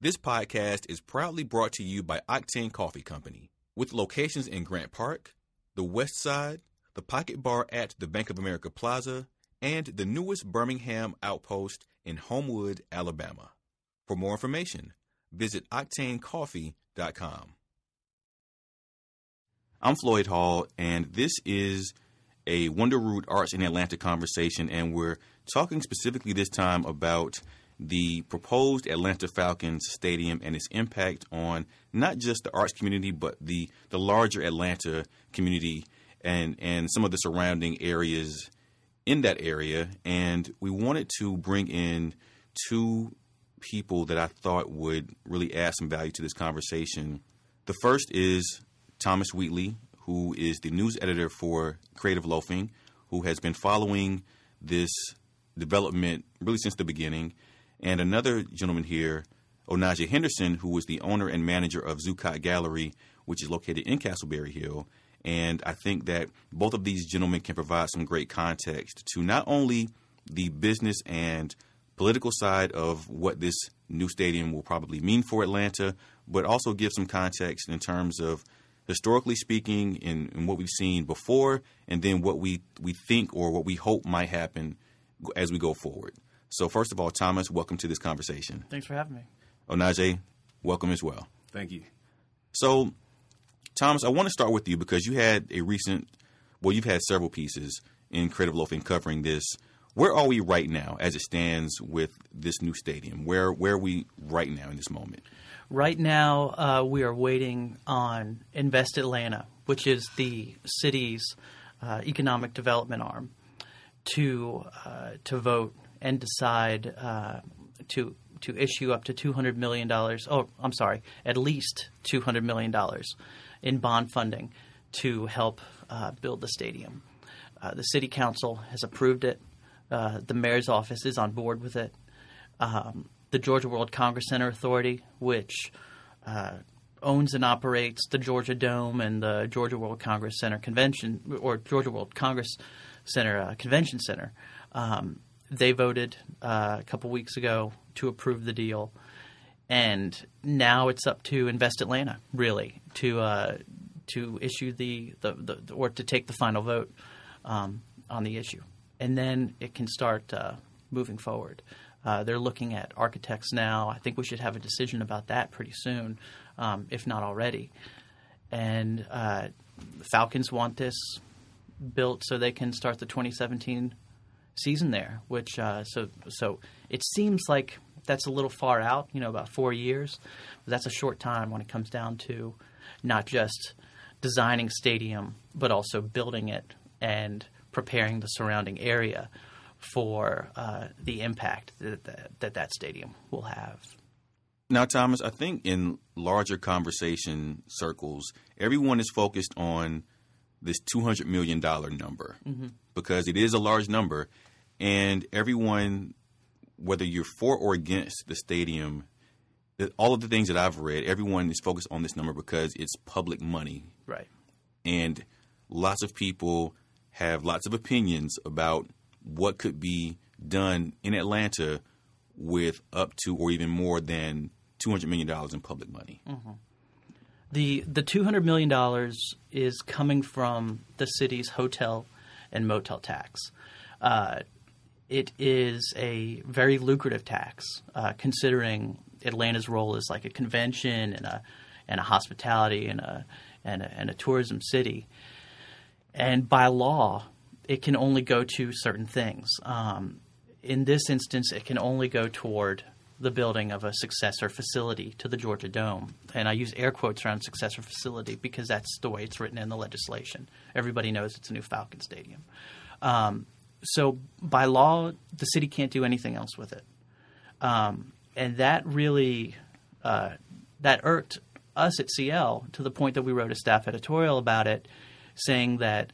This podcast is proudly brought to you by Octane Coffee Company, with locations in Grant Park, the West Side, the Pocket Bar at the Bank of America Plaza, and the newest Birmingham outpost in Homewood, Alabama. For more information, visit octanecoffee.com. I'm Floyd Hall, and this is a Wonder Root Arts in Atlanta conversation, and we're talking specifically this time about the proposed Atlanta Falcons stadium and its impact on not just the arts community, but the larger Atlanta community and some of the surrounding areas in that area. And we wanted to bring in two people that I thought would really add some value to this conversation. The first is Thomas Wheatley, who is the news editor for Creative Loafing, who has been following this development really since the beginning. And another gentleman here, Onaje Henderson, who is the owner and manager of Zuccotti Gallery, which is located in Castleberry Hill. And I think that both of these gentlemen can provide some great context to not only the business and political side of what this new stadium will probably mean for Atlanta, but also give some context in terms of historically speaking in what we've seen before, and then what we think or what we hope might happen as we go forward. So first of all, Thomas, welcome to this conversation. Thanks for having me. Onaje, welcome as well. Thank you. So, Thomas, I want to start with you because you had you've had several pieces in Creative Loafing covering this. Where are we right now as it stands with this new stadium? Where are we right now in this moment? Right now, we are waiting on Invest Atlanta, which is the city's economic development arm, to vote and decide to issue up to $200 million. Oh, I'm sorry, at least $200 million in bond funding to help build the stadium. The city council has approved it. The mayor's office is on board with it. The Georgia World Congress Center Authority, which owns and operates the Georgia Dome and the Georgia World Congress Center Convention, or Georgia World Congress Center Convention Center, they voted a couple weeks ago to approve the deal, and now it's up to Invest Atlanta, really, to issue or to take the final vote on the issue, and then it can start moving forward. They're looking at architects now. I think we should have a decision about that pretty soon, if not already. And the Falcons want this built so they can start the 2017 season there, which so it seems like that's a little far out, about 4 years. But that's a short time when it comes down to not just designing a stadium, but also building it and preparing the surrounding area for the impact that stadium will have. Now, Thomas, I think in larger conversation circles, everyone is focused on this $200 million number, because it is a large number, and everyone, whether you're for or against the stadium, all of the things that I've read, everyone is focused on this number because it's public money. Right. And lots of people have lots of opinions about what could be done in Atlanta with up to or even more than $200 million in public money. Mm-hmm. The $200 million is coming from the city's hotel and motel tax. It is a very lucrative tax, considering Atlanta's role as like a convention and a hospitality and a tourism city. And by law, it can only go to certain things. In this instance, it can only go toward the building of a successor facility to the Georgia Dome. And I use air quotes around successor facility because that's the way it's written in the legislation. Everybody knows it's a new Falcon Stadium. So by law, the city can't do anything else with it. And that really that irked us at CL to the point that we wrote a staff editorial about it, saying that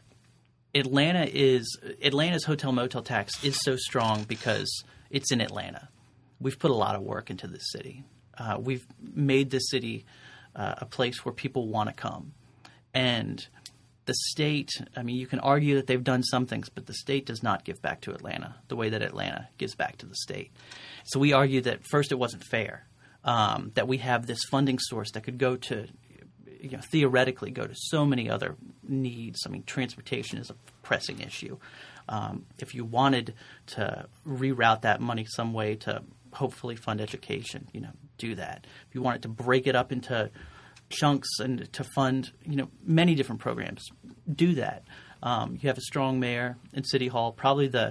Atlanta's hotel motel tax is so strong because it's in Atlanta. We've put a lot of work into this city. We've made this city a place where people want to come. And the state, I mean, you can argue that they've done some things, but the state does not give back to Atlanta the way that Atlanta gives back to the state. So we argue that, first, it wasn't fair. that we have this funding source that could go to, theoretically go to so many other needs. I mean, transportation is a pressing issue. If you wanted to reroute that money some way to hopefully fund education, do that. If you wanted to break it up into chunks and to fund, many different programs, do that. You have a strong mayor in City Hall, probably the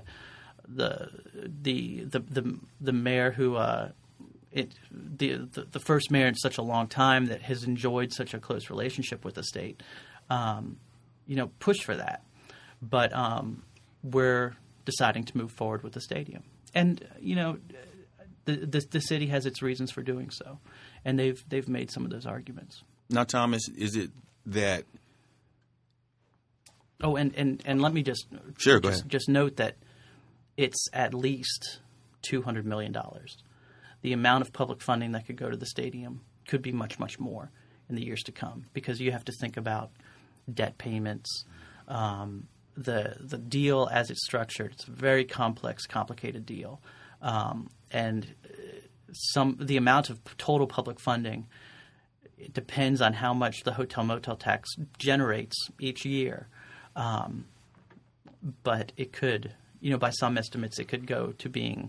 mayor who the first mayor in such a long time that has enjoyed such a close relationship with the state. Push for that, but we're deciding to move forward with the stadium, and the city has its reasons for doing so, and they've made some of those arguments. Now, Thomas, is it that? Oh, and let me just go ahead. Just note that it's at least $200 million. The amount of public funding that could go to the stadium could be much, much more in the years to come, because you have to think about debt payments. The deal as it's structured, it's a very complex, complicated deal, and the amount of total public funding, it depends on how much the hotel motel tax generates each year. But it could, by some estimates, it could go to being,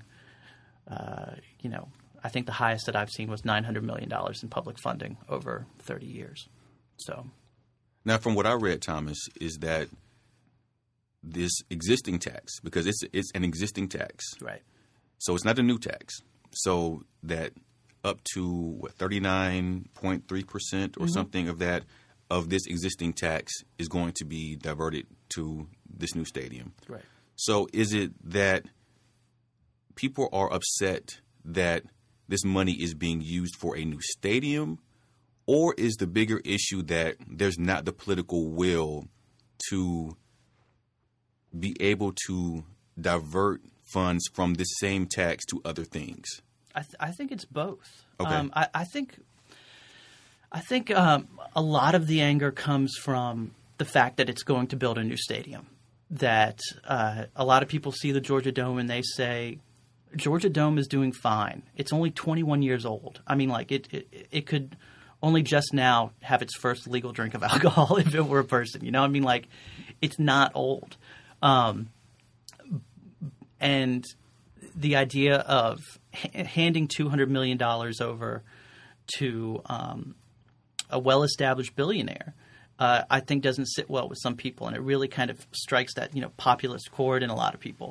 I think the highest that I've seen was $900 million in public funding over 30 years. So, now, from what I read, Thomas, is that this existing tax, because it's an existing tax, right? So it's not a new tax. So that up to 39.3% or something of that of this existing tax is going to be diverted to this new stadium. Right. So is it that people are upset that this money is being used for a new stadium, or is the bigger issue that there's not the political will to be able to divert funds from this same tax to other things? I think it's both. Okay. I think a lot of the anger comes from the fact that it's going to build a new stadium. That a lot of people see the Georgia Dome and they say, Georgia Dome is doing fine. It's only 21 years old. I mean, like it could only just now have its first legal drink of alcohol if it were a person. I mean, like, it's not old. And the idea of handing $200 million over to a well-established billionaire, I think doesn't sit well with some people, and it really kind of strikes that populist chord in a lot of people,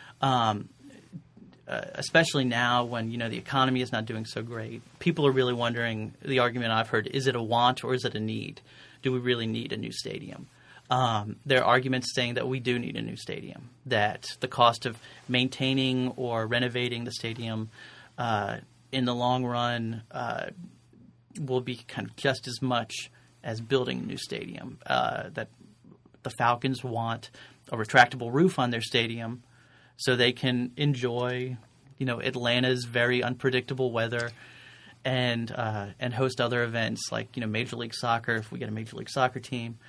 especially now when the economy is not doing so great. People are really wondering. The argument I've heard: is it a want or is it a need? Do we really need a new stadium? There are arguments saying that we do need a new stadium, that the cost of maintaining or renovating the stadium in the long run will be kind of just as much as building a new stadium, that the Falcons want a retractable roof on their stadium so they can enjoy, Atlanta's very unpredictable weather and host other events like, Major League Soccer, if we get a Major League Soccer team.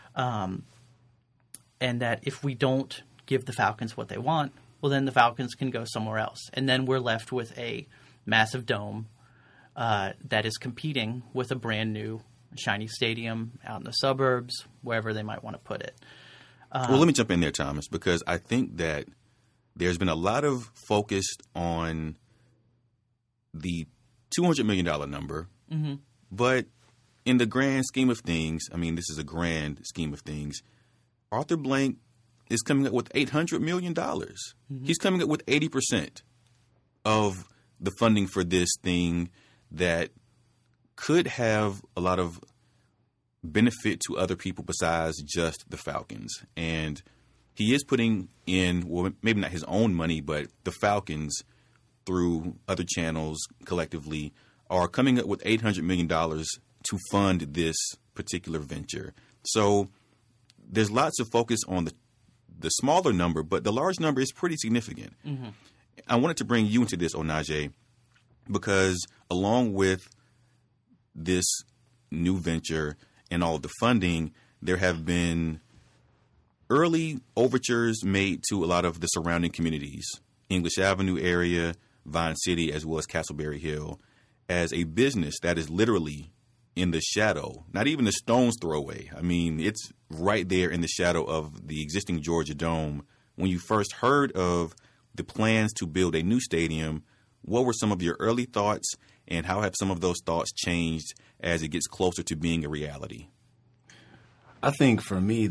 And that if we don't give the Falcons what they want, well, then the Falcons can go somewhere else. And then we're left with a massive dome that is competing with a brand new shiny stadium out in the suburbs, wherever they might want to put it. Well, let me jump in there, Thomas, because I think that there's been a lot of focus on the $200 million number, but in the grand scheme of things, I mean, this is a grand scheme of things, Arthur Blank is coming up with $800 million. He's coming up with 80% of the funding for this thing that could have a lot of benefit to other people besides just the Falcons. And he is putting in, well, maybe not his own money, but the Falcons through other channels collectively are coming up with $800 million to fund this particular venture. So there's lots of focus on the smaller number, but the large number is pretty significant. I wanted to bring you into this, Onaje, because along with this new venture and all of the funding, there have been early overtures made to a lot of the surrounding communities, English Avenue area, Vine City, as well as Castleberry Hill. as a business that is literally in the shadow, not even a stone's throw away. I mean, it's right there in the shadow of the existing Georgia Dome. When you first heard of the plans to build a new stadium, what were some of your early thoughts, and how have some of those thoughts changed as it gets closer to being a reality? I think for me,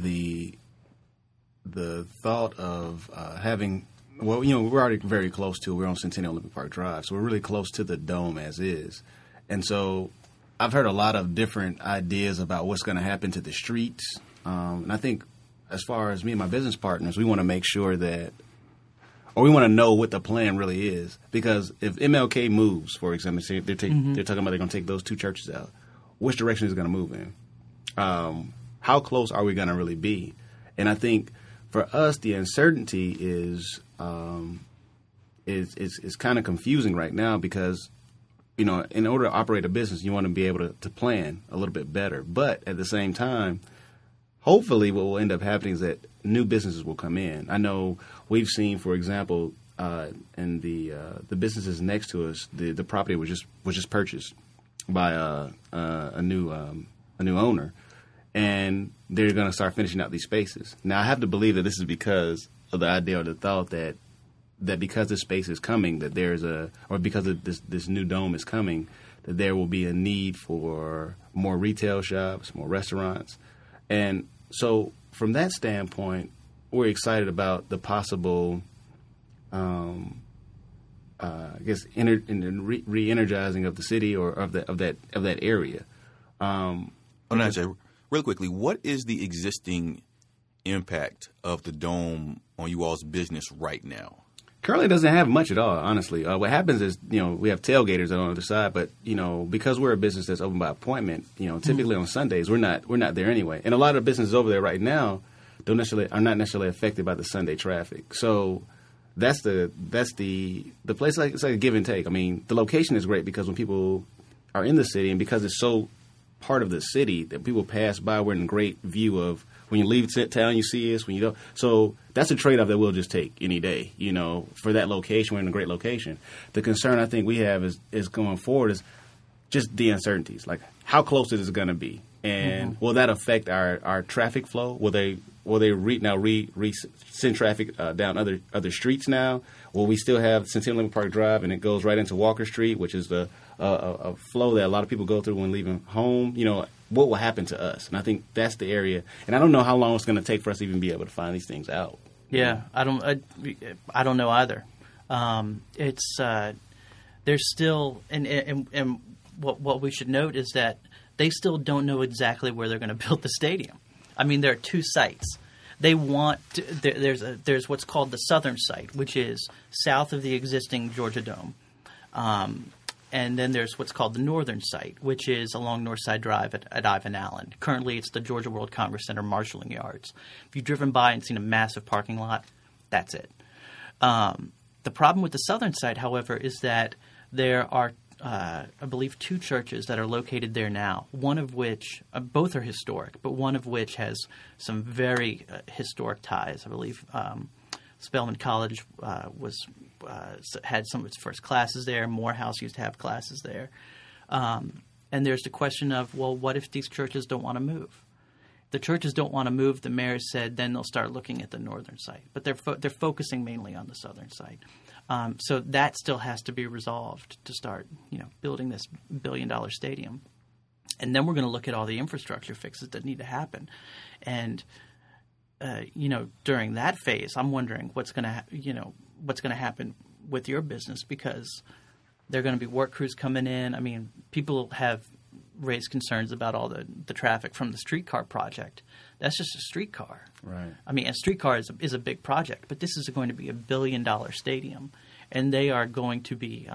the thought of having, well, you know, we're already very close to it. We're on Centennial Olympic Park Drive, so we're really close to the dome as is. And so I've heard a lot of different ideas about what's going to happen to the streets. And I think as far as me and my business partners, we want to make sure that, or we want to know what the plan really is. Because if MLK moves, for example, say they're talking about they're going to take those two churches out, which direction is it going to move in? How close are we going to really be? And I think for us, the uncertainty is kind of confusing right now because, you know, in order to operate a business, you want to be able to plan a little bit better. But at the same time, hopefully what will end up happening is that new businesses will come in. I know we've seen, for example, in the businesses next to us, the property was just purchased by a new owner. And they're going to start finishing out these spaces. Now, I have to believe that this is because of the idea or the thought that because this space is coming, that or because of this new dome is coming, that there will be a need for more retail shops, more restaurants. And so from that standpoint, we're excited about the possible, re-energizing of the city or of that area. Real quickly, what is the existing impact of the dome on you all's business right now? Currently, it doesn't have much at all, honestly. What happens is, you know, we have tailgaters on the other side, but, you know, because we're a business that's open by appointment, you know, typically on Sundays, we're not there anyway. And a lot of businesses over there right now are not necessarily affected by the Sunday traffic. So that's the place, it's like a give and take. I mean, the location is great because when people are in the city and because it's so part of the city that people pass by, we're in great view of. When you leave town, you see us. When you don't, so that's a trade-off that we'll just take any day. You know, for that location, we're in a great location. The concern I think we have is going forward is just the uncertainties, like how close it is going to be, and will that affect our traffic flow? Will they send traffic down other streets now? Will we still have Centennial Olympic Park Drive and it goes right into Walker Street, which is a flow that a lot of people go through when leaving home? You know, what will happen to us? And I think that's the area. And I don't know how long it's going to take for us to even be able to find these things out. Yeah, I don't know either. There's still and what we should note is that they still don't know exactly where they're going to build the stadium. I mean, there are two sites. They want there's what's called the southern site, which is south of the existing Georgia Dome. And then there's what's called the northern site, which is along Northside Drive at Ivan Allen. Currently, it's the Georgia World Congress Center marshalling yards. If you've driven by and seen a massive parking lot, that's it. The problem with the southern site, however, is that there are, I believe, two churches that are located there now, one of which both are historic, but one of which has some very historic ties. I believe Spelman College had some of its first classes there. Morehouse used to have classes there. And there's the question of, well, what if these churches don't want to move? If the churches don't want to move, the mayor said, then they'll start looking at the northern site. But they're focusing mainly on the southern site. So that still has to be resolved to start, you know, building this $1 billion stadium. And then we're going to look at all the infrastructure fixes that need to happen. And you know, during that phase, I'm wondering what's going to happen with your business, because there are going to be work crews coming in. I mean, people have raised concerns about all the traffic from the streetcar project. That's just a streetcar. Right. I mean, a streetcar is a big project, but this is going to be $1 billion stadium, and they are going to be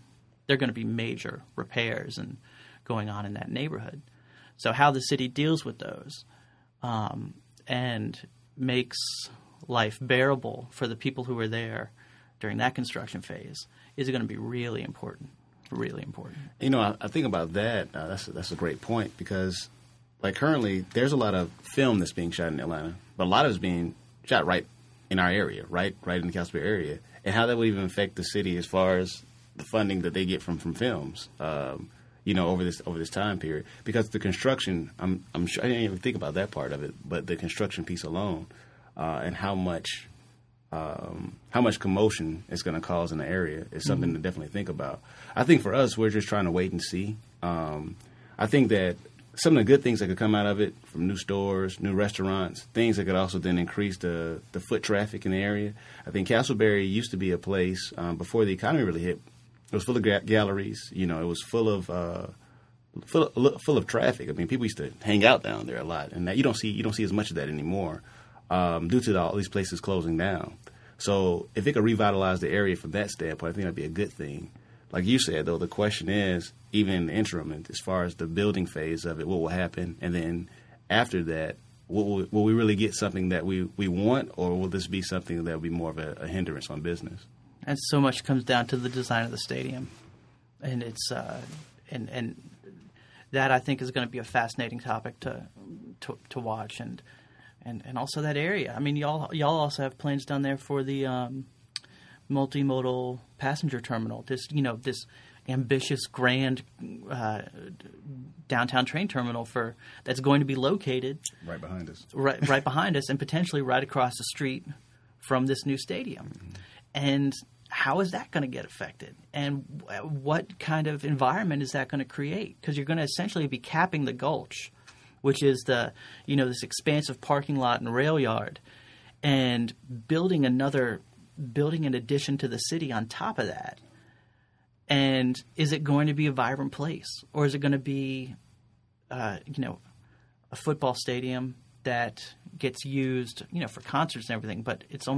major repairs and going on in that neighborhood. So how the city deals with those and makes life bearable for the people who were there during that construction phase is going to be really important. Really important. You know, I think about that. That's a great point, because, like, currently there's a lot of film that's being shot in Atlanta, but a lot of it's being shot right in our area, right in the Castleberry area, and how that would even affect the city as far as the funding that they get from films. Over this time period, because the construction, I'm sure I didn't even think about that part of it, but the construction piece alone, and how much commotion it's going to cause in the area is something to definitely think about. I think for us, we're just trying to wait and see. I think that some of the good things that could come out of it, from new stores, new restaurants, things that could also then increase the foot traffic in the area. I think Castleberry used to be a place before the economy really hit. It was full of galleries. It was full of traffic. I mean, people used to hang out down there a lot, and that you don't see as much of that anymore due to all these places closing down. So if it could revitalize the area from that standpoint, I think that'd be a good thing. Like you said, though, the question is, even in the interim, as far as the building phase of it, what will happen, and then after that, will we really get something that we want, or will this be something that will be more of a hindrance on business? And so much comes down to the design of the stadium, and it's and that I think is going to be a fascinating topic to watch, and also that area. I mean, y'all also have plans down there for the multimodal passenger terminal. This ambitious, grand downtown train terminal that's going to be located right behind us, right behind us, and potentially right across the street from this new stadium, and how is that going to get affected? And what kind of environment is that going to create? Because you're going to essentially be capping the Gulch, which is this expansive parking lot and rail yard, and building an addition to the city on top of that. And is it going to be a vibrant place, or is it going to be, a football stadium that gets used, for concerts and everything? But it's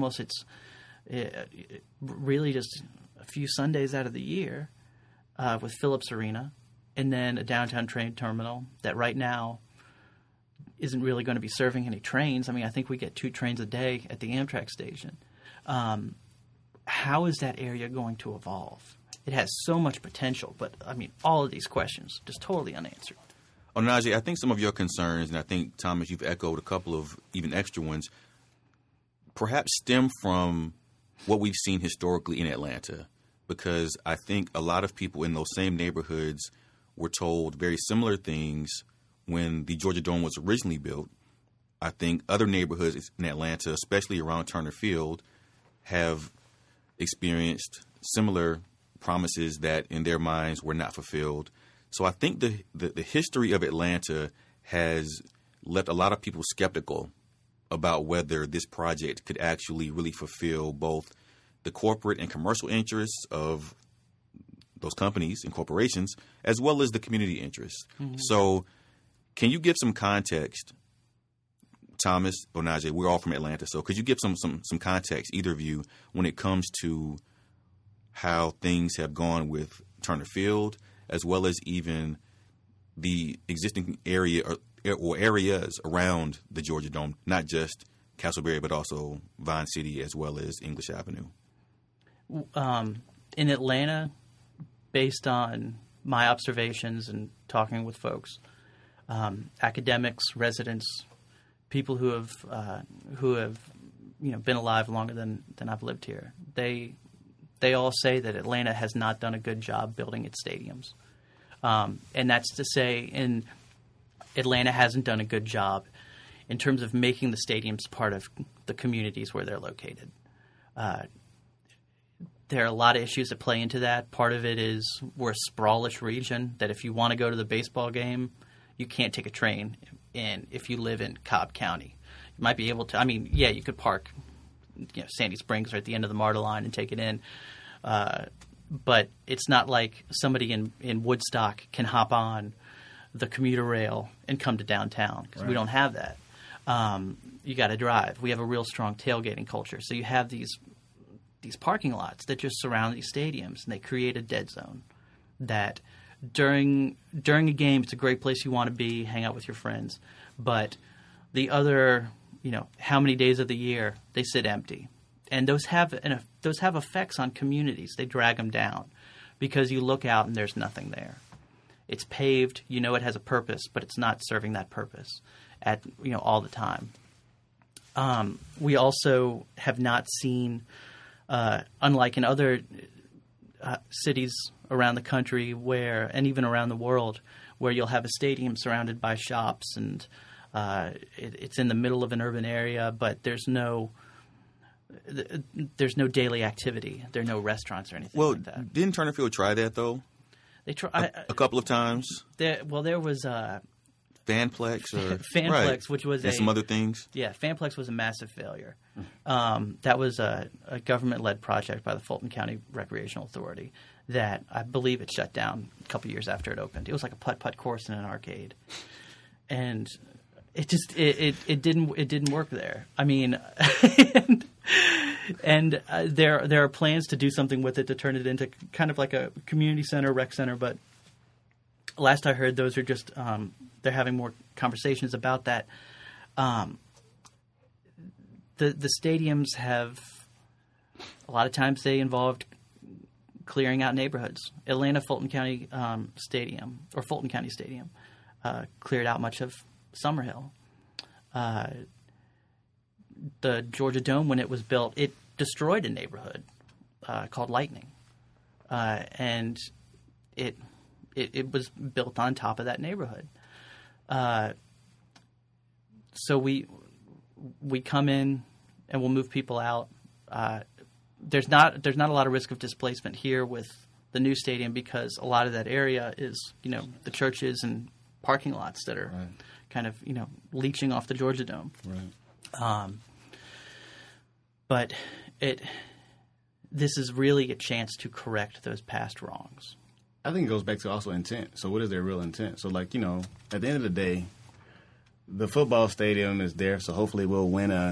really just a few Sundays out of the year with Phillips Arena, and then a downtown train terminal that right now isn't really going to be serving any trains. I mean, I think we get 2 trains a day at the Amtrak station. How is that area going to evolve? It has so much potential, but, I mean, all of these questions just totally unanswered. Onaje, I think some of your concerns, and I think, Thomas, you've echoed a couple of even extra ones, perhaps stem from what we've seen historically in Atlanta, because I think a lot of people in those same neighborhoods were told very similar things when the Georgia Dome was originally built. I think other neighborhoods in Atlanta, especially around Turner Field, have experienced similar promises that in their minds were not fulfilled. So I think the history of Atlanta has left a lot of people skeptical about whether this project could actually really fulfill both the corporate and commercial interests of those companies and corporations, as well as the community interests. Mm-hmm. So can you give some context, Thomas, Onaje? We're all from Atlanta, so could you give some context, either of you, when it comes to how things have gone with Turner Field, as well as even the existing area or areas around the Georgia Dome, not just Castleberry, but also Vine City as well as English Avenue? In Atlanta, based on my observations and talking with folks, academics, residents, people who have been alive longer than I've lived here, they all say that Atlanta has not done a good job building its stadiums, and that's to say, Atlanta hasn't done a good job in terms of making the stadiums part of the communities where they're located. There are a lot of issues that play into that. Part of it is we're a sprawlish region that if you want to go to the baseball game, you can't take a train. And if you live in Cobb County, you might be able to. I mean, yeah, you could park, Sandy Springs or at the end of the MARTA line and take it in. But it's not like somebody in Woodstock can hop on the commuter rail and come to downtown, because we don't have that. You got to drive. We have a real strong tailgating culture. So you have these parking lots that just surround these stadiums, and they create a dead zone that during a game, it's a great place you want to be, hang out with your friends. But the other, how many days of the year they sit empty. And those have effects on communities. They drag them down because you look out and there's nothing there. It's paved, it has a purpose, but it's not serving that purpose at all the time. We also have not seen, unlike in other cities around the country and even around the world where you'll have a stadium surrounded by shops and it's in the middle of an urban area, but there's no daily activity. There are no restaurants or anything like that. Well, didn't Turner Field try that, though? They try a couple of times. There was Fanplex Fanplex, which was and some other things. Yeah, Fanplex was a massive failure. That was a government-led project by the Fulton County Recreational Authority that I believe it shut down a couple years after it opened. It was like a putt-putt course in an arcade, and it just it didn't work there. I mean, and there are plans to do something with it to turn it into kind of like a community center, rec center, but last I heard, those are just they're having more conversations about that. The stadiums have a lot of times they involved clearing out neighborhoods. Atlanta Fulton County Stadium or Fulton County Stadium cleared out much of Summerhill. The Georgia Dome, when it was built, it destroyed a neighborhood called Lightning, and it was built on top of that neighborhood. So we come in and we'll move people out. There's not a lot of risk of displacement here with the new stadium because a lot of that area is, the churches and parking lots that are kind of, leaching off the Georgia Dome. Right. But this is really a chance to correct those past wrongs. I think it goes back to also intent. So what is their real intent? So, at the end of the day, the football stadium is there, so hopefully we'll win a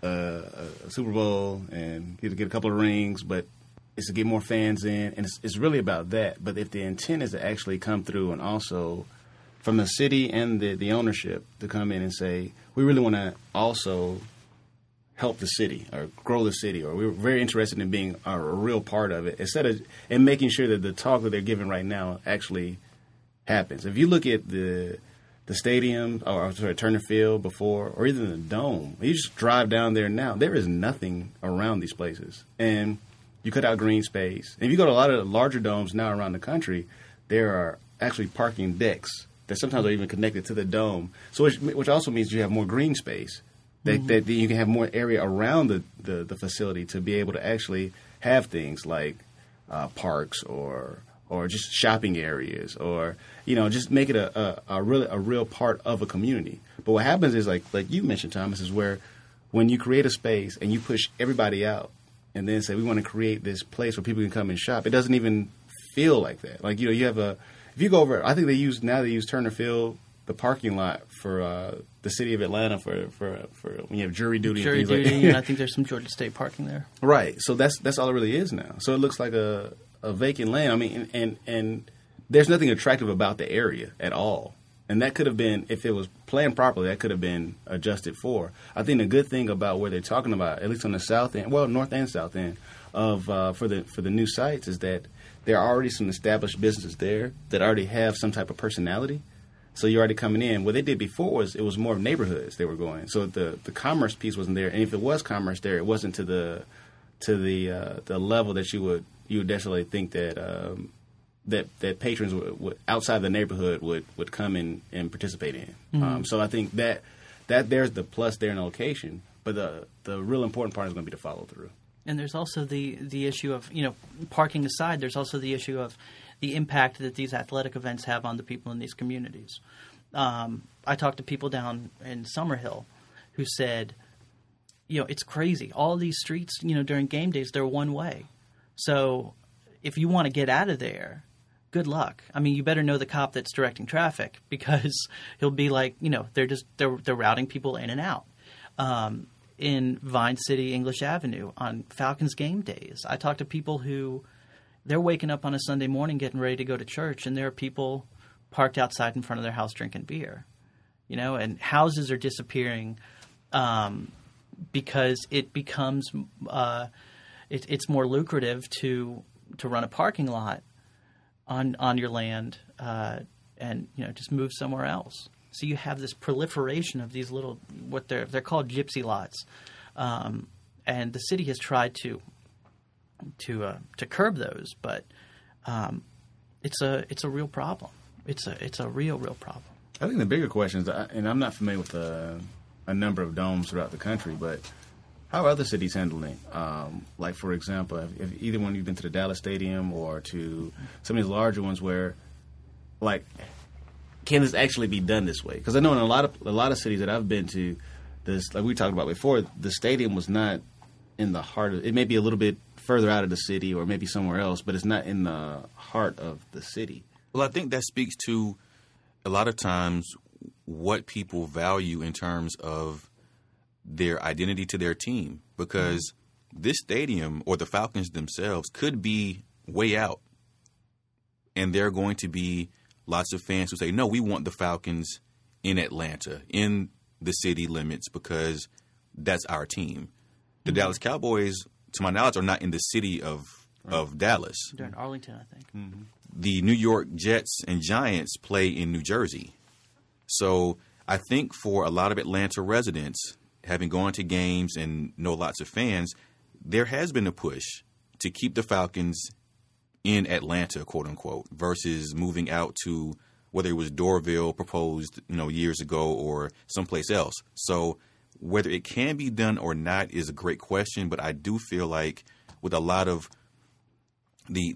Super Bowl and get a couple of rings, but it's to get more fans in, and it's really about that. But if the intent is to actually come through and also from the city and the ownership to come in and say, we really want to also help the city or grow the city, or we're very interested in being a real part of it, and making sure that the talk that they're giving right now actually happens. If you look at the stadium, or Turner Field before, or even the Dome, you just drive down there now, there is nothing around these places. And you cut out green space. And if you go to a lot of the larger domes now around the country, there are actually parking decks that sometimes are even connected to the dome. So which also means you have more green space. That you can have more area around the facility to be able to actually have things like parks or just shopping areas, or just make it a real part of a community. But what happens is like you mentioned, Thomas, is where when you create a space and you push everybody out and then say we want to create this place where people can come and shop, it doesn't even feel like that. Like you have if you go over, I think they use Turner Field, the parking lot for the city of Atlanta for when you have jury duty and things like that. And I think there's some Georgia State parking there. Right. So that's all it really is now. So it looks like a vacant land. I mean, and there's nothing attractive about the area at all. And that could have been, if it was planned properly, that could have been adjusted for. I think the good thing about where they're talking about, at least on the south end, well, north and south end of for the new sites, is that there are already some established businesses there that already have some type of personality. So you're already coming in. What they did before was it was more of neighborhoods they were going. So the commerce piece wasn't there, and if it was commerce there, it wasn't to the level that you would definitely think that that patrons would outside the neighborhood would come in and participate in. Mm-hmm. So I think that there's the plus there in the location, but the real important part is going to be to follow through. And there's also the issue of, parking aside, there's also the issue of the impact that these athletic events have on the people in these communities. I talked to people down in Summerhill who said, it's crazy. All these streets, during game days, they're one way. So if you want to get out of there, good luck. I mean, you better know the cop that's directing traffic, because he'll be like, they're routing people in and out. In Vine City, English Avenue, on Falcons game days, I talk to people who they're waking up on a Sunday morning getting ready to go to church, and there are people parked outside in front of their house drinking beer, and houses are disappearing because it becomes it's more lucrative to run a parking lot on your land and just move somewhere else. So you have this proliferation of these little, what they're called gypsy lots, and the city has tried to to curb those, but it's a real problem. It's a real problem. I think the bigger question is, and I'm not familiar with a number of domes throughout the country, but how are other cities handling it? Like, for example, if either one you've been to the Dallas Stadium or to some of these larger ones where, like, can this actually be done this way? Because I know in a lot of cities that I've been to, this, like we talked about before, the stadium was not in the heart of it. May be a little bit further out of the city or maybe somewhere else, but it's not in the heart of the city. Well, I think that speaks to a lot of times what people value in terms of their identity to their team, because this stadium or the Falcons themselves could be way out, and there are going to be lots of fans who say, no, we want the Falcons in Atlanta, in the city limits, because that's our team. The Dallas Cowboys, to my knowledge, are not in the city of Dallas. They're in Arlington, I think. Mm-hmm. The New York Jets and Giants play in New Jersey. So I think for a lot of Atlanta residents, having gone to games and know lots of fans, there has been a push to keep the Falcons in Atlanta, quote unquote, versus moving out to whether it was Dorville proposed, years ago or someplace else. So whether it can be done or not is a great question, but I do feel like with a lot of the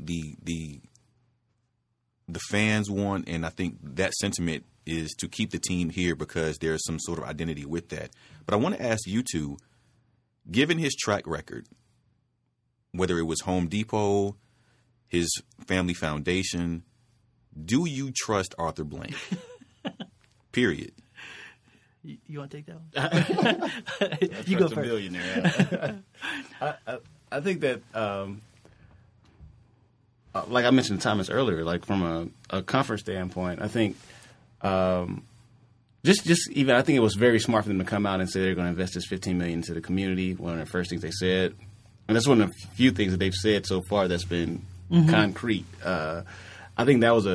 fans want, and I think that sentiment is to keep the team here because there's some sort of identity with that. But I want to ask you two, given his track record, whether it was Home Depot, his family foundation, do you trust Arthur Blank? Period. You want to take that one? You go first. Millionaire. I think that, like I mentioned to Thomas earlier, like from a comfort standpoint, I think just even I think it was very smart for them to come out and say they're going to invest this $15 million into the community. One of the first things they said, and that's one of the few things that they've said so far that's been concrete. I think that was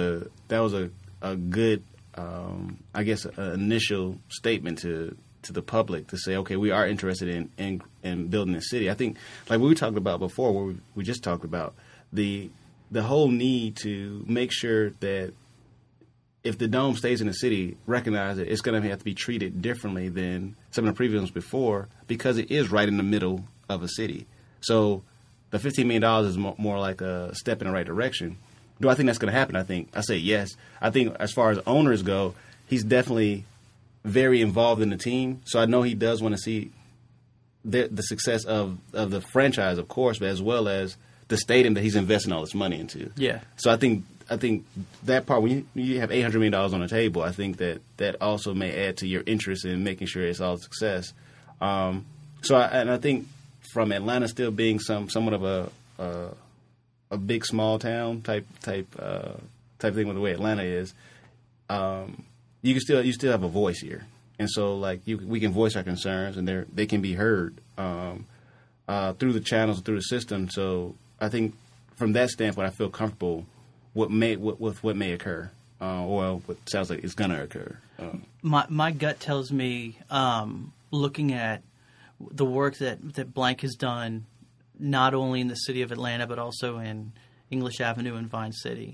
a good, I guess, initial statement to the public to say, okay, we are interested in building this city. I think, like we talked about before, where we just talked about the whole need to make sure that if the dome stays in the city, recognize that it's going to have to be treated differently than some of the previous ones before because it is right in the middle of a city. So the $15 million is more like a step in the right direction. Do I think that's going to happen? I say yes. I think as far as owners go, he's definitely very involved in the team. So I know he does want to see the success of the franchise, of course, but as well as the stadium that he's investing all this money into. Yeah. So I think that part, when you have $800 million on the table, I think that also may add to your interest in making sure it's all a success. I think from Atlanta still being somewhat of a big small town type thing with the way Atlanta is, you still have a voice here, and so like we can voice our concerns and they can be heard through the channels, through the system. So I think from that standpoint, I feel comfortable with what may occur, or what sounds like it's going to occur. My gut tells me, looking at the work that Blank has done, not only in the city of Atlanta, but also in English Avenue and Vine City.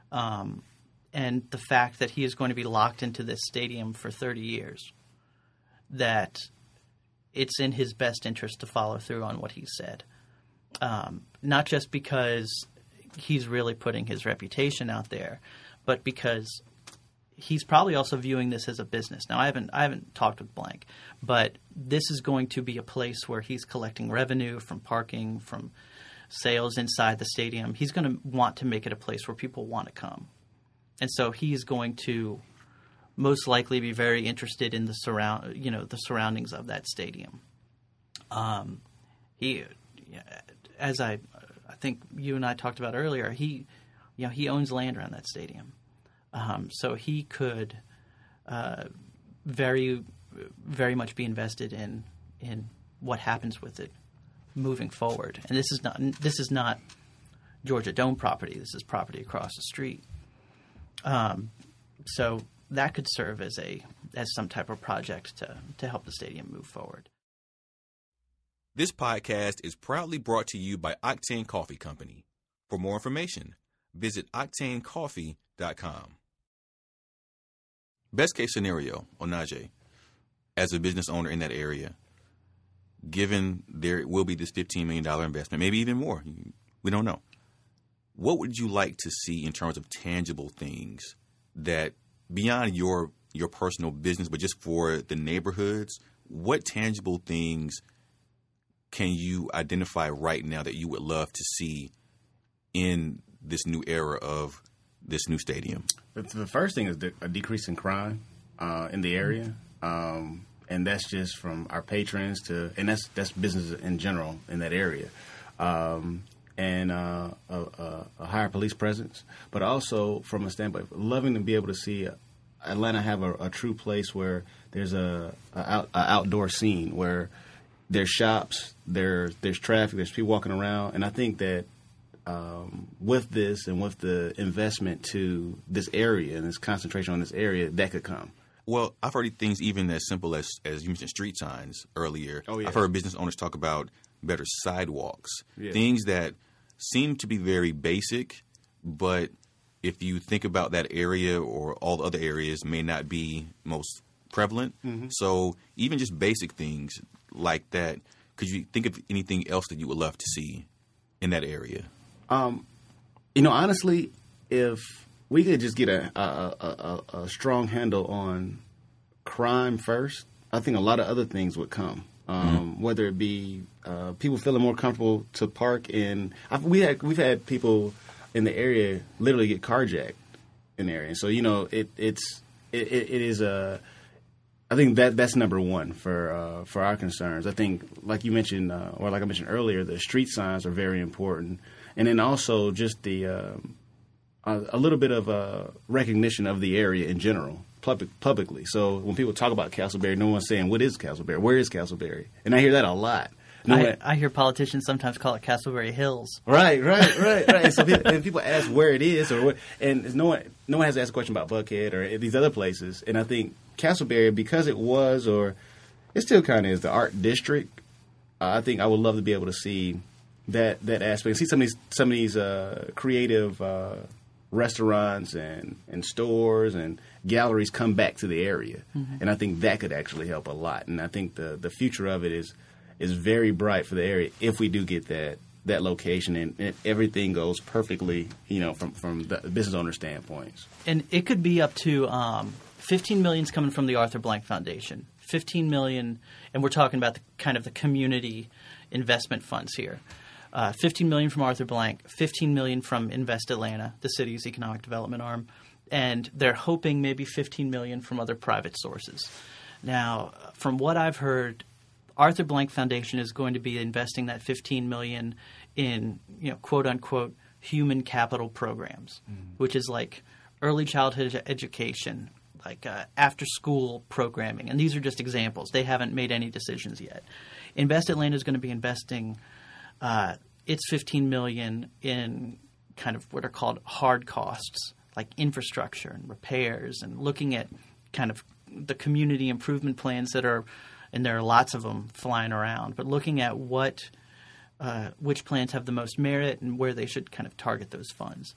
And the fact that he is going to be locked into this stadium for 30 years, that it's in his best interest to follow through on what he said. Not just because he's really putting his reputation out there, but because he's probably also viewing this as a business. Now, I haven't talked with Blank, but this is going to be a place where he's collecting revenue from parking, from sales inside the stadium. He's going to want to make it a place where people want to come. And so he's going to most likely be very interested in the surroundings of that stadium. As I think you and I talked about earlier, he owns land around that stadium. So he could very, very much be invested in what happens with it moving forward. And this is not Georgia Dome property. This is property across the street. So that could serve as some type of project to help the stadium move forward. This podcast is proudly brought to you by Octane Coffee Company. For more information, visit octanecoffee.com. Best case scenario, Onaje, as a business owner in that area, given there will be this $15 million investment, maybe even more, we don't know. What would you like to see in terms of tangible things that beyond your personal business, but just for the neighborhoods, what tangible things can you identify right now that you would love to see in this new era of this new stadium? The first thing is a decrease in crime in the area, and that's just from our patrons and that's business in general in that area, and a higher police presence, but also from a standpoint of loving to be able to see Atlanta have a true place where there's a outdoor scene where there's shops, there's traffic, there's people walking around, and I think that with this and with the investment to this area and this concentration on this area, that could come. Well, I've heard things even as simple as you mentioned street signs earlier. Oh, yeah. I've heard business owners talk about better sidewalks, yeah. Things that seem to be very basic, but if you think about that area or all the other areas may not be most prevalent. Mm-hmm. So even just basic things like that, could you think of anything else that you would love to see in that area? Honestly, if we could just get a strong handle on crime first, I think a lot of other things would come. Whether it be people feeling more comfortable to park in. We've had people in the area literally get carjacked in the area. So it is a. I think that's number one for our concerns. I think, like you mentioned, or like I mentioned earlier, the street signs are very important, and then also just the a little bit of recognition of the area in general, publicly. So when people talk about Castleberry, no one's saying, "What is Castleberry? Where is Castleberry?" And I hear that a lot. I hear politicians sometimes call it Castleberry Hills. Right. So people ask where it is, and no one has asked a question about Buckhead or these other places. And I think Castleberry, because it was, or it still kind of is, the art district. I think I would love to be able to see that aspect, see some of these creative restaurants and stores and galleries come back to the area, and I think that could actually help a lot. And I think the future of it is very bright for the area if we do get that location and everything goes perfectly, from the business owner standpoints. And it could be up to $15 million coming from the Arthur Blank Foundation. $15 million, and we're talking about the community investment funds here. $15 million from Arthur Blank, $15 million from Invest Atlanta, the city's economic development arm, and they're hoping maybe $15 million from other private sources. Now, from what I've heard, Arthur Blank Foundation is going to be investing that $15 million in, quote unquote, human capital programs, which is like early childhood education, like after school programming, and these are just examples. They haven't made any decisions yet. Invest Atlanta is going to be investing its $15 million in kind of what are called hard costs, like infrastructure and repairs, and looking at kind of the community improvement plans that are. And there are lots of them flying around, but looking at which plans have the most merit and where they should kind of target those funds.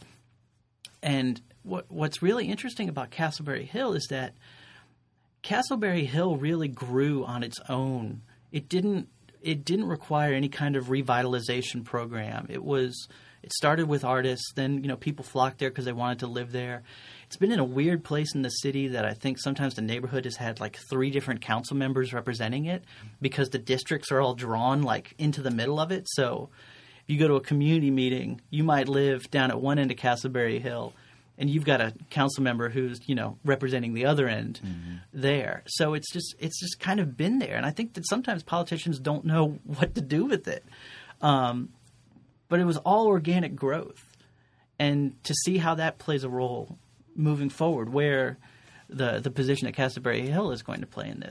And what's really interesting about Castleberry Hill is that Castleberry Hill really grew on its own. It didn't require any kind of revitalization program. It started with artists, then people flocked there because they wanted to live there. It's been in a weird place in the city that I think sometimes the neighborhood has had like 3 different council members representing it because the districts are all drawn like into the middle of it. So if you go to a community meeting, you might live down at one end of Castleberry Hill and you've got a council member who's, representing the other end there. So it's just kind of been there. And I think that sometimes politicians don't know what to do with it. But it was all organic growth. And to see how that plays a role moving forward, where the position that Castleberry Hill is going to play in this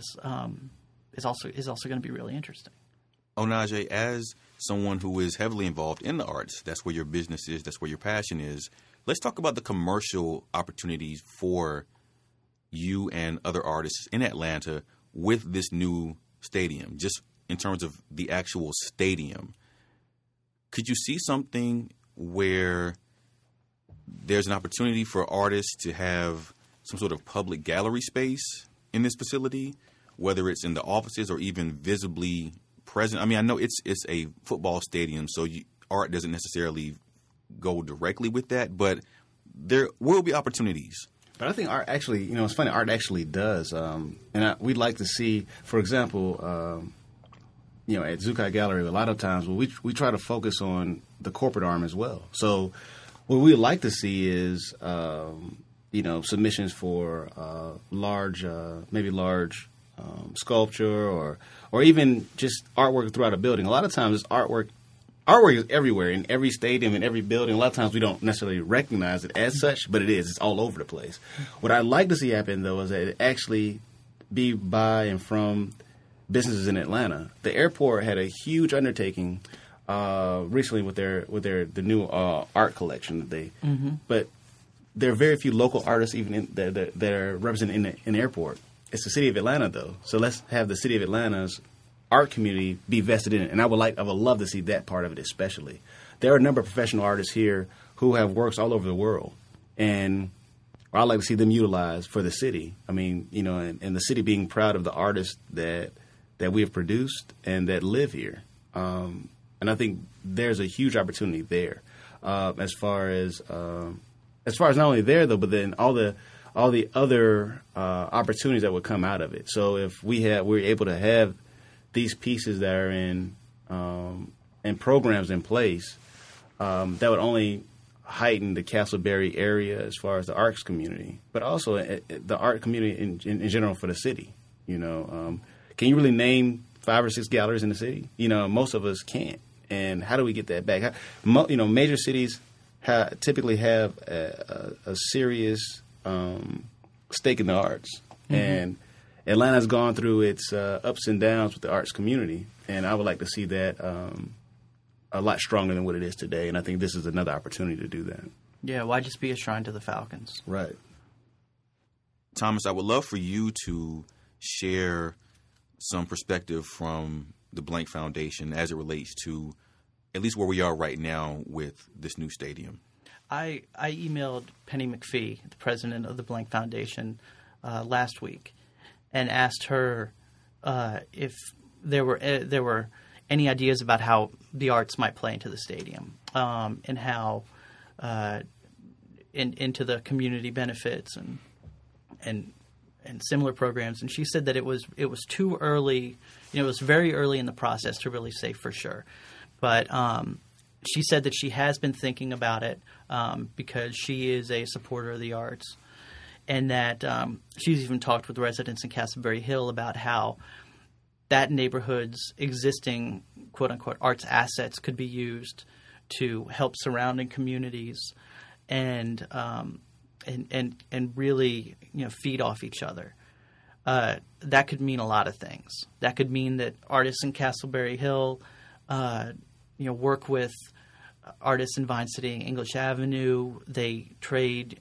is also going to be really interesting. Onaje, as someone who is heavily involved in the arts, that's where your business is, that's where your passion is, let's talk about the commercial opportunities for you and other artists in Atlanta with this new stadium. Just in terms of the actual stadium, could you see something where there's an opportunity for artists to have some sort of public gallery space in this facility, whether it's in the offices or even visibly present? I mean, I know it's a football stadium, so art doesn't necessarily go directly with that, but there will be opportunities. But I think art actually, it's funny, art actually does. We'd like to see, for example, at Zukai Gallery, a lot of times we try to focus on the corporate arm as well. So what we'd like to see is, submissions for large sculpture or even just artwork throughout a building. A lot of times it's artwork is everywhere, in every stadium, in every building. A lot of times we don't necessarily recognize it as such, but it is. It's all over the place. What I'd like to see happen, though, is that it actually be by and from businesses in Atlanta. The airport had a huge undertaking recently with the new art collection that but there are very few local artists even that are represented in the airport. It's the city of Atlanta, though. So let's have the city of Atlanta's art community be vested in it, and I would love to see that part of it especially. There are a number of professional artists here who have works all over the world, and I'd like to see them utilized for the city. I mean, and the city being proud of the artists that we have produced and that live here. And I think there's a huge opportunity there, as far as not only there though, but then all the other opportunities that would come out of it. So if we're able to have these pieces that are in programs in place, that would only heighten the Castleberry area as far as the arts community, but also the art community in general for the city. Can you really name 5 or 6 galleries in the city? Most of us can't. And how do we get that back? Major cities typically have a serious stake in the arts, and Atlanta's gone through its ups and downs with the arts community, and I would like to see that a lot stronger than what it is today, and I think this is another opportunity to do that. Yeah, why just be a shrine to the Falcons? Right. Thomas, I would love for you to share some perspective from the Blank Foundation as it relates to at least where we are right now with this new stadium. I emailed Penny McPhee, the president of the Blank Foundation, last week, and asked her if there were any ideas about how the arts might play into the stadium, and how into the community benefits and similar programs. And she said that it was too early. It was very early in the process to really say for sure. But she said that she has been thinking about it because she is a supporter of the arts, and that she's even talked with residents in Castleberry Hill about how that neighborhood's existing quote-unquote arts assets could be used to help surrounding communities and really feed off each other. That could mean a lot of things. That could mean that artists in Castleberry Hill work with artists in Vine City and English Avenue. They trade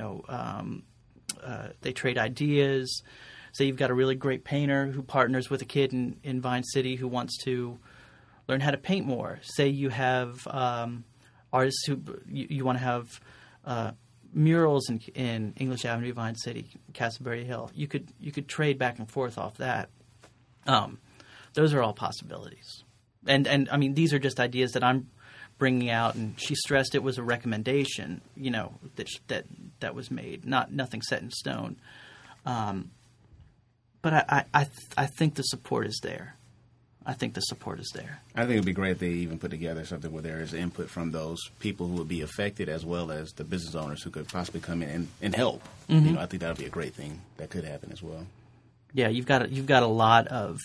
ideas. So you've got a really great painter who partners with a kid in Vine City who wants to learn how to paint more. Say you have artists who you want to have murals in English Avenue, Vine City, Castleberry Hill. You could trade back and forth off that. Those are all possibilities. And I mean, these are just ideas that I'm bringing out. And she stressed it was a recommendation, that was made, nothing set in stone. But I think the support is there. I think it would be great if they even put together something where there is input from those people who would be affected as well as the business owners who could possibly come in and help. Mm-hmm. I think that would be a great thing that could happen as well. Yeah, you've got a lot of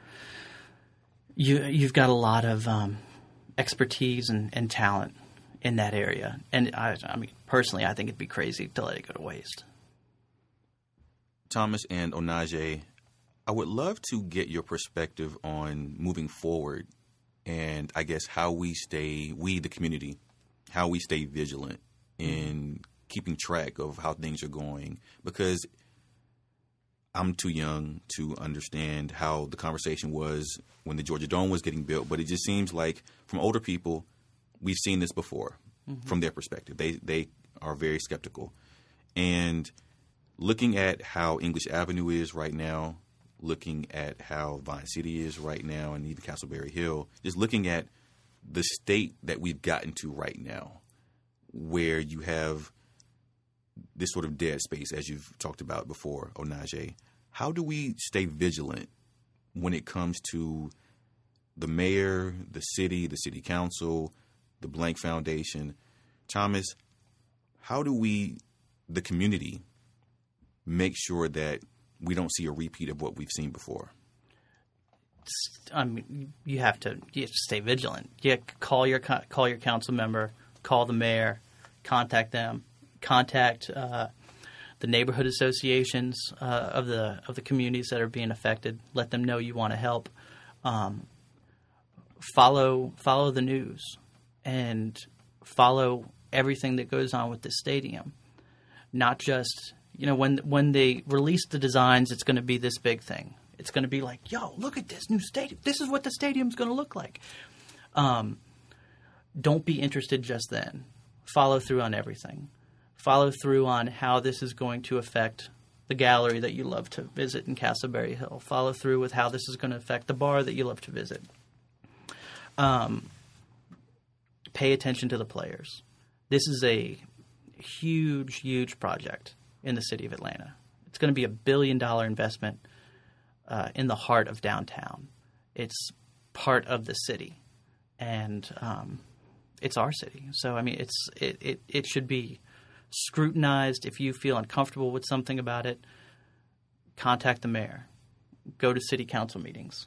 expertise and talent in that area, and I mean personally, I think it'd be crazy to let it go to waste. Thomas and Onaje, I would love to get your perspective on moving forward, and I guess how we, the community, how we stay vigilant in keeping track of how things are going. Because I'm too young to understand how the conversation was when the Georgia Dome was getting built, but it just seems like from older people, we've seen this before from their perspective. They are very skeptical. And looking at how English Avenue is right now, looking at how Vine City is right now, and even Castleberry Hill, just looking at the state that we've gotten to right now, where you have this sort of dead space, as you've talked about before, Onaje, how do we stay vigilant when it comes to the mayor, the city council, the Blank Foundation? Thomas, how do we, the community, make sure that we don't see a repeat of what we've seen before? I mean, you have to stay vigilant. You call your council member, call the mayor, contact them, contact the neighborhood associations of the communities that are being affected. Let them know you want to help. Follow the news and follow everything that goes on with the stadium. Not just, when they release the designs, it's going to be this big thing. It's going to be like, yo, look at this new stadium. This is what the stadium's going to look like. Don't be interested just then. Follow through on everything. Follow through on how this is going to affect the gallery that you love to visit in Castleberry Hill. Follow through with how this is going to affect the bar that you love to visit. Pay attention to the players. This is a huge, huge project in the city of Atlanta. It's going to be $1 billion investment in the heart of downtown. It's part of the city, and it's our city. So, I mean, it should be scrutinized. If you feel uncomfortable with something about it, contact the mayor. Go to city council meetings.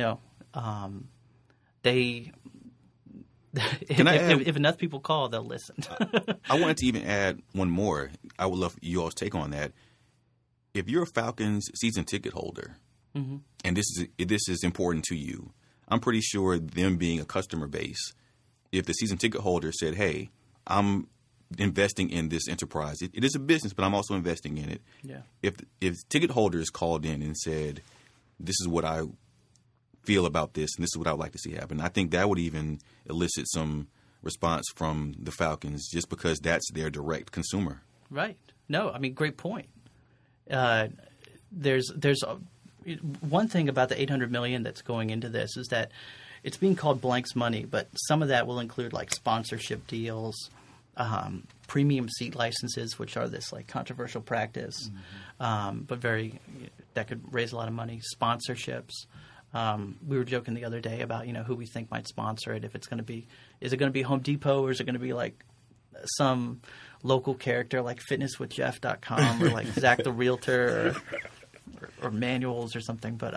If enough people call, they'll listen. I wanted to even add one more. I would love you all's take on that. If you're a Falcons season ticket holder, and this is important to you, I'm pretty sure them being a customer base, if the season ticket holder said, hey, I'm investing in this enterprise, it is a business, but I'm also investing in it. Yeah. If ticket holders called in and said, this is what I feel about this, and this is what I would like to see happen, I think that would even elicit some response from the Falcons, just because that's their direct consumer. Right. No, I mean, great point. There's one thing about the $800 million that's going into this is that it's being called Blank's money, but some of that will include like sponsorship deals, premium seat licenses, which are this like controversial practice, but that could raise a lot of money. Sponsorships. We were joking the other day about who we think might sponsor it. If it's going to be, is it going to be Home Depot, or is it going to be like some local character like fitnesswithjeff.com or like Zach the Realtor or Manuals or something? But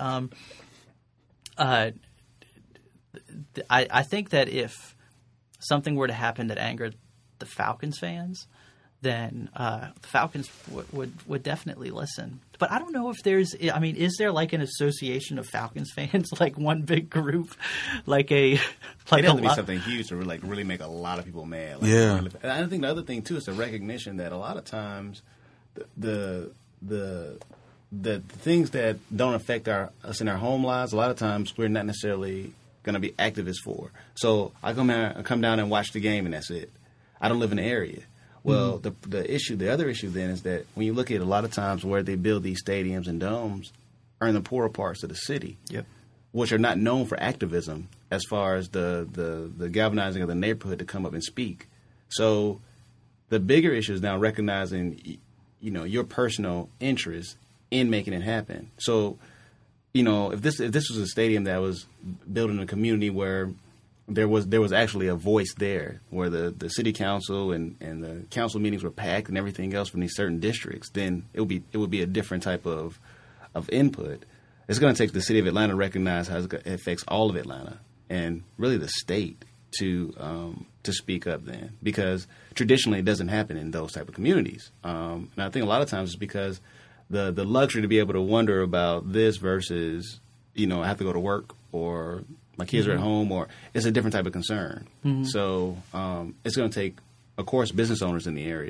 I think that if something were to happen that angered the Falcons fans, then the Falcons would definitely listen. But I don't know if is there like an association of Falcons fans, like one big group, like a like it has to be something huge to really make a lot of people mad. Yeah. And I think the other thing too is the recognition that a lot of times the things that don't affect us in our home lives, a lot of times we're not necessarily going to be activists for. So I come down and watch the game, and that's it. I don't live in the area. Well, the other issue then is that when you look at a lot of times where they build these stadiums and domes are in the poorer parts of the city, which are not known for activism as far as the galvanizing of the neighborhood to come up and speak. So the bigger issue is now recognizing, your personal interest in making it happen. So, if this was a stadium that was built in a community where there was actually a voice there, where the city council and the council meetings were packed and everything else from these certain districts, then it would be a different type of input. It's going to take the city of Atlanta to recognize how it affects all of Atlanta and really the state to speak up then, because traditionally it doesn't happen in those type of communities. And I think a lot of times it's because the luxury to be able to wonder about this versus, I have to go to work, or my kids are at home, or it's a different type of concern. So it's going to take, of course, business owners in the area,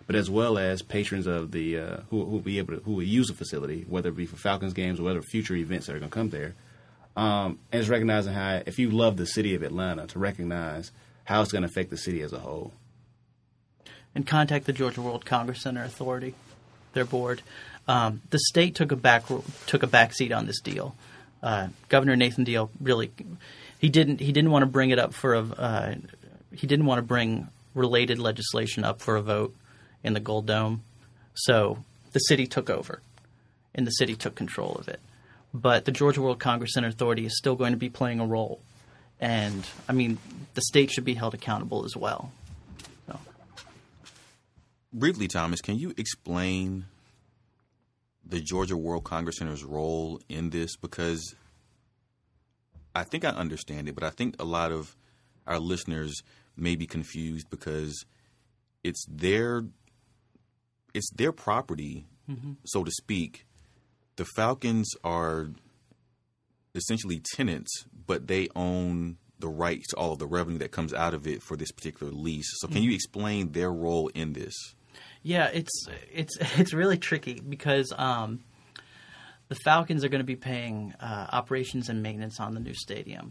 but as well as patrons of the who will use the facility, whether it be for Falcons games or whether future events that are going to come there. And it's recognizing how, if you love the city of Atlanta, to recognize how it's going to affect the city as a whole. And contact the Georgia World Congress Center Authority, their board. The state took a back seat on this deal. Governor Nathan Deal really he didn't want to bring it up for he didn't want to bring related legislation up for a vote in the Gold Dome, so the city took over, and the city took control of it. But the Georgia World Congress Center Authority is still going to be playing a role, and I mean the state should be held accountable as well. So. Briefly, Thomas, can you explain the Georgia World Congress Center's role in this? Because I think I understand it, but I think a lot of our listeners may be confused because it's their property, so to speak. The Falcons are essentially tenants, but they own the rights to all of the revenue that comes out of it for this particular lease. So can you explain their role in this? Yeah, it's really tricky because the Falcons are going to be paying operations and maintenance on the new stadium.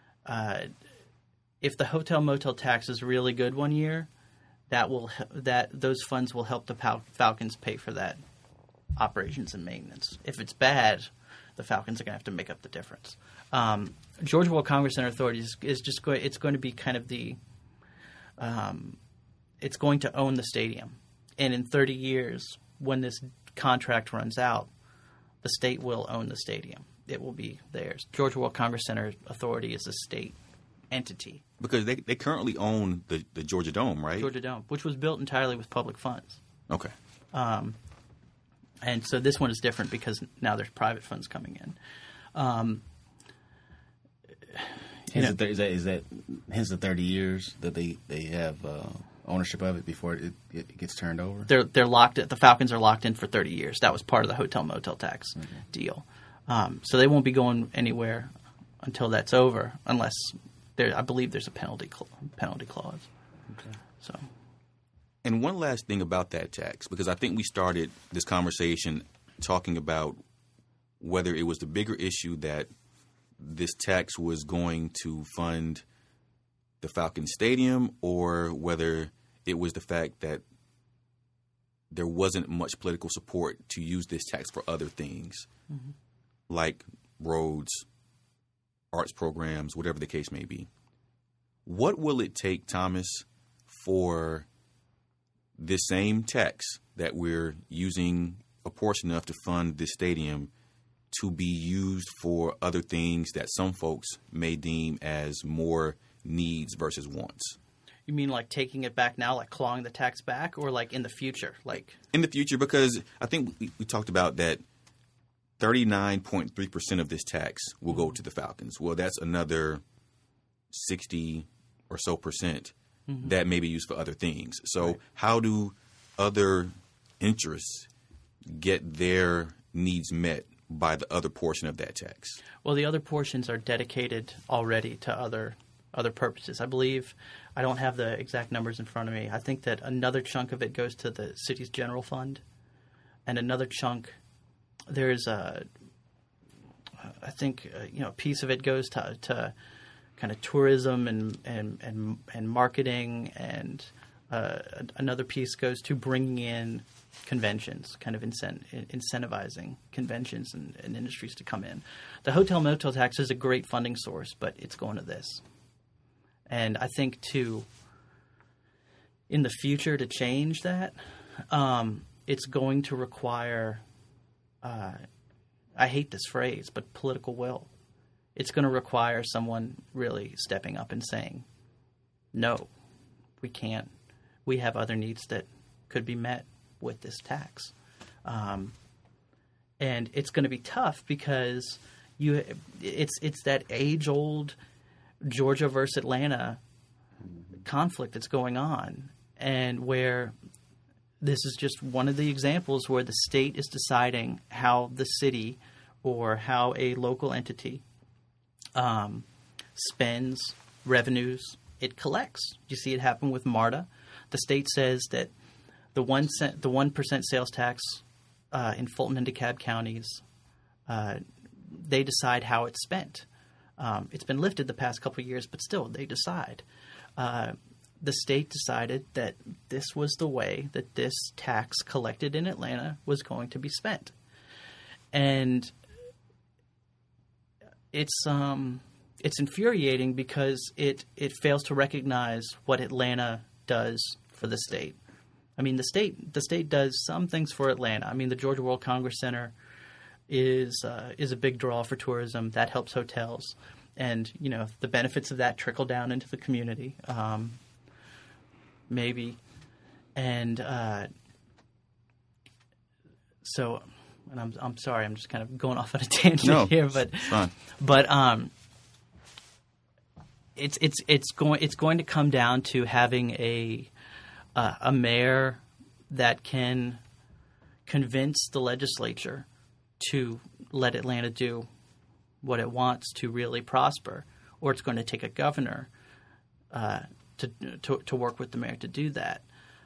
If the hotel motel tax is really good one year, those funds will help the Falcons pay for that operations and maintenance. If it's bad, the Falcons are going to have to make up the difference. Georgia World Congress Center Authority is just it's going to be kind of it's going to own the stadium. And in 30 years, when this contract runs out, the state will own the stadium. It will be theirs. Georgia World Congress Center Authority is a state entity. Because they currently own the Georgia Dome, right? Georgia Dome, which was built entirely with public funds. Okay. And so this one is different because now there's private funds coming in. Is that hence the 30 years that they have ownership of it before it gets turned over? They're locked. The Falcons are locked in for 30 years. That was part of the hotel motel tax deal. So they won't be going anywhere until that's over, unless I believe there's a penalty clause. Okay. So. And one last thing about that tax, because I think we started this conversation talking about whether it was the bigger issue that this tax was going to fund the Falcon Stadium, or whether it was the fact that there wasn't much political support to use this tax for other things, like roads, arts programs, whatever the case may be. What will it take, Thomas, for this same tax that we're using a portion of to fund this stadium to be used for other things that some folks may deem as more needs versus wants? You mean like taking it back now, like clawing the tax back, or like in the future? Like in the future, because I think we talked about that 39.3% of this tax will go to the Falcons. Well, that's another 60 or so percent that may be used for other things. So how do other interests get their needs met by the other portion of that tax? Well, the other portions are dedicated already to other purposes. I believe, I don't have the exact numbers in front of me. I think that another chunk of it goes to the city's general fund, and another chunk, there's a piece of it goes to kind of tourism and marketing, and another piece goes to bringing in conventions, kind of incentivizing conventions and industries to come in. The hotel motel tax is a great funding source, but it's going to this. And I think in the future to change that, it's going to require, I hate this phrase, but political will. It's going to require someone really stepping up and saying, no, we can't. We have other needs that could be met with this tax. And it's going to be tough because it's that age-old Georgia versus Atlanta conflict that's going on, and where this is just one of the examples where the state is deciding how the city or how a local entity spends revenues it collects. You see it happen with MARTA. The state says that the 1% sales tax in Fulton and DeKalb counties, they decide how it's spent. It's been lifted the past couple of years, but still, they decide. The state decided that this was the way that this tax collected in Atlanta was going to be spent. And it's infuriating because it fails to recognize what Atlanta does for the state. I mean, the state does some things for Atlanta. I mean, the Georgia World Congress Center is a big draw for tourism. That helps hotels, and the benefits of that trickle down into the community, maybe. And so, and I'm sorry, I'm just kind of going off on a tangent here, but it's fine. But it's going to come down to having a mayor that can convince the legislature to let Atlanta do what it wants to really prosper, or it's going to take a governor to work with the mayor to do that.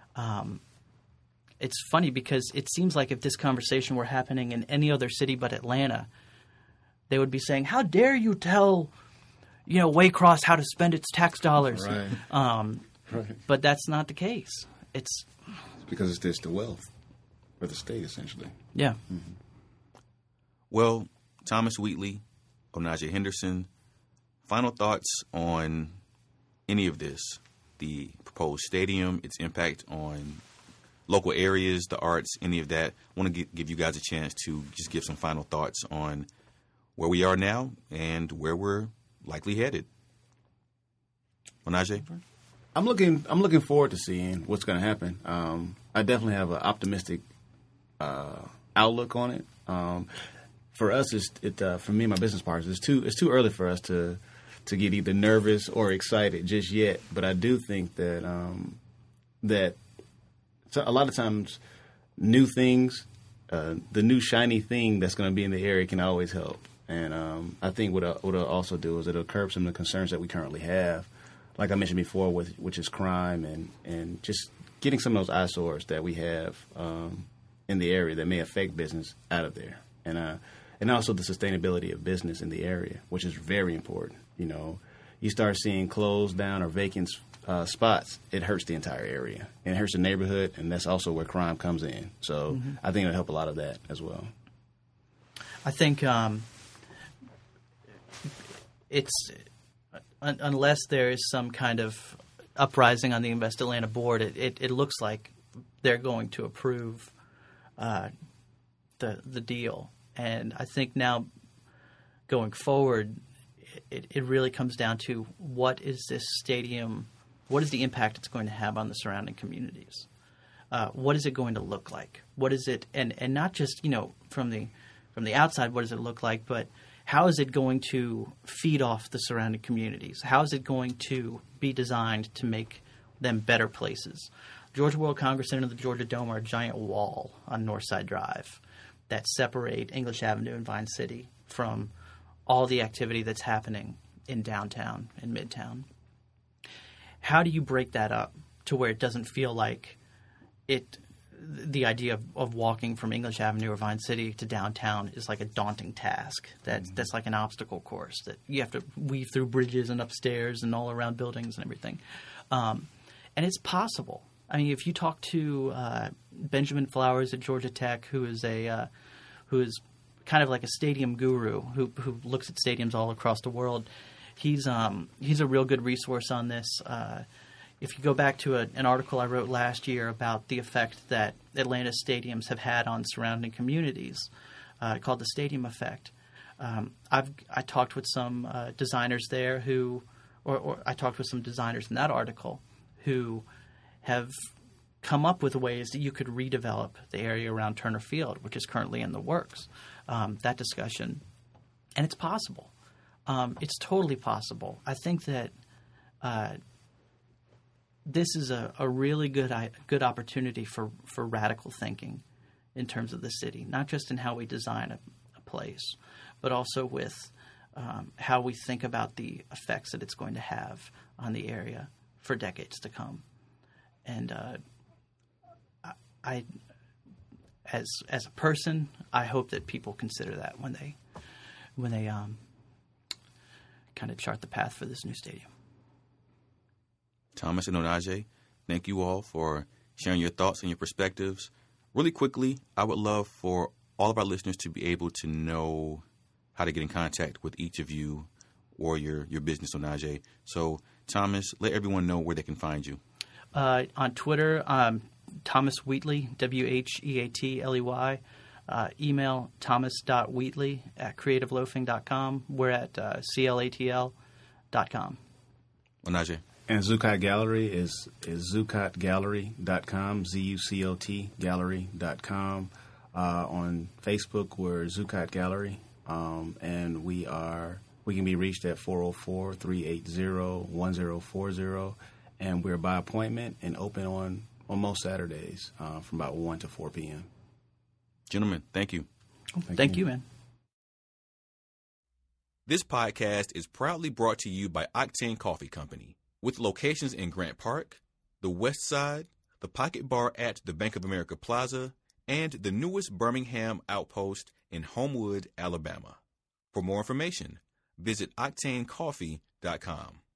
It's funny because it seems like if this conversation were happening in any other city but Atlanta, they would be saying, "How dare you tell, Waycross how to spend its tax dollars?" Right. Right. But that's not the case. It's because it's just the wealth for the state, essentially. Yeah. Mm-hmm. Well, Thomas Wheatley, Onaje Henderson, final thoughts on any of this, the proposed stadium, its impact on local areas, the arts, any of that. I want to give you guys a chance to just give some final thoughts on where we are now and where we're likely headed. Onaje? I'm looking forward to seeing what's going to happen. I definitely have an optimistic outlook on it. For us, for me and my business partners, it's too early for us to get either nervous or excited just yet. But I do think that a lot of times new things, the new shiny thing that's going to be in the area can always help. And I think what it'll also do is it'll curb some of the concerns that we currently have, like I mentioned before, which is crime and just getting some of those eyesores that we have in the area that may affect business out of there. And also the sustainability of business in the area, which is very important. You start seeing closed down or vacant spots, it hurts the entire area. And it hurts the neighborhood, and that's also where crime comes in. So I think it'll help a lot of that as well. I think it's unless there is some kind of uprising on the Invest Atlanta board, it looks like they're going to approve the deal. And I think now going forward, it really comes down to what is this stadium, what is the impact it's going to have on the surrounding communities? What is it going to look like? What is it, and not just from the outside, what does it look like, but how is it going to feed off the surrounding communities? How is it going to be designed to make them better places? Georgia World Congress Center and the Georgia Dome are a giant wall on Northside Drive that separate English Avenue and Vine City from all the activity that's happening in downtown and midtown. How do you break that up to where it doesn't feel like the idea of walking from English Avenue or Vine City to downtown is like a daunting task. That's like an obstacle course that you have to weave through bridges and upstairs and all around buildings and everything. And it's possible. I mean, if you talk to Benjamin Flowers at Georgia Tech, who is kind of like a stadium guru who looks at stadiums all across the world, he's a real good resource on this. If you go back to an article I wrote last year about the effect that Atlanta stadiums have had on surrounding communities, called the Stadium Effect, I talked with some designers there or I talked with some designers in that article who have come up with ways that you could redevelop the area around Turner Field, which is currently in the works. That discussion, and it's possible. It's totally possible. I think that this is a really good opportunity for radical thinking in terms of the city, not just in how we design a place, but also with how we think about the effects that it's going to have on the area for decades to come. And as a person, I hope that people consider that when they kind of chart the path for this new stadium. Thomas and Onaje, thank you all for sharing your thoughts and your perspectives. Really quickly, I would love for all of our listeners to be able to know how to get in contact with each of you or your business, Onaje. So, Thomas, let everyone know where they can find you. On Twitter, Thomas Wheatley, Wheatley. Email thomas.wheatley@creativeloafing.com. We're at clatl.com. Onaje. And Zucot Gallery is zucotgallery.com, ZUCOT gallery.com. On Facebook, we're Zucot Gallery, and we can be reached at 404-380-1040, and we're by appointment and open on most Saturdays from about 1 to 4 p.m. Gentlemen, thank you. Thank you, man. This podcast is proudly brought to you by Octane Coffee Company, with locations in Grant Park, the West Side, the Pocket Bar at the Bank of America Plaza, and the newest Birmingham outpost in Homewood, Alabama. For more information, visit octanecoffee.com.